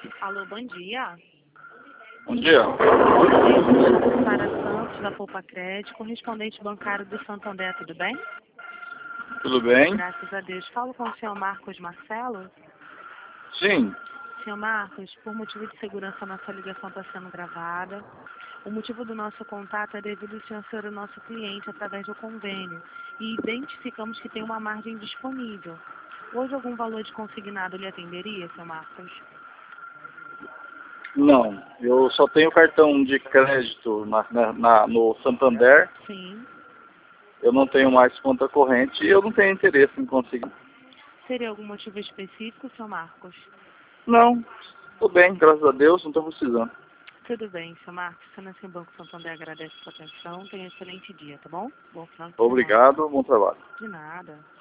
Alô, bom dia. Bom dia. Sara Santos, da Poupa Crédito, correspondente bancário do Santander, tudo bem? Tudo bem? Graças a Deus. Falo com o senhor Marcos Marcelo. Sim. Senhor Marcos, por motivo de segurança, nossa ligação está sendo gravada. O motivo do nosso contato é devido ao senhor ser o nosso cliente através do convênio e identificamos que tem uma margem disponível. Hoje algum valor de consignado lhe atenderia, senhor Marcos? Não. Eu só tenho cartão de crédito no Santander. Sim. Eu não tenho mais conta corrente e eu não tenho interesse em conseguir. Seria algum motivo específico, senhor Marcos? Não. Tô bem, graças a Deus, não estou precisando. Tudo bem, senhor Marcos. Financeiro Banco Santander agradece a sua atenção. Tenha um excelente dia, tá bom? Bom final de semana. Obrigado, bom trabalho. De nada.